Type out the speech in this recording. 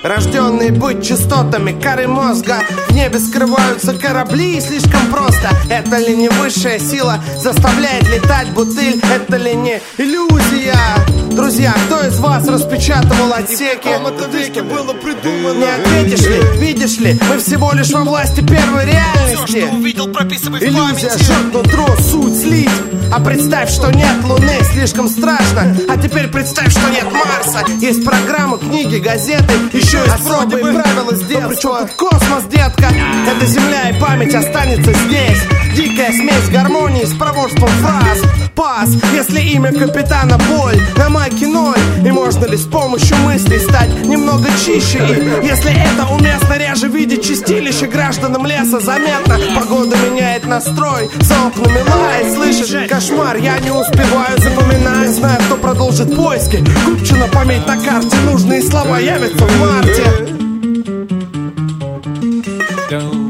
рожденные быть частотами коры мозга. В небе скрываются корабли, и слишком просто. Это ли не высшая сила заставляет летать бутыль? Это ли не иллюзия? Друзья, кто из вас распечатывал отсеки? было придумано. Не ответишь ли, видишь ли, мы всего лишь во власти первой реальности. Все, что увидел, прописывай в Иллюзия памяти. жжет нутро, суть слить. А представь, что нет Луны, слишком страшно. А теперь представь, что нет Марса. Есть программы, книги, газеты, еще есть особые правила с детства. Причем тут космос, детка? Эта Земля и память останется здесь. Дикая смесь гармонии с проворством фраз. Пас, если имя капитана боль, на майке ноль. И можно ли с помощью мыслей стать немного чище? И если это уместно, реже видеть чистилище гражданам леса заметно. Погода меняет настрой, за окнами лает, слышишь? Кошмар, я не успеваю, запоминаю, знаю, кто продолжит поиски. Купчина, пометь на карте, нужные слова явятся в марте.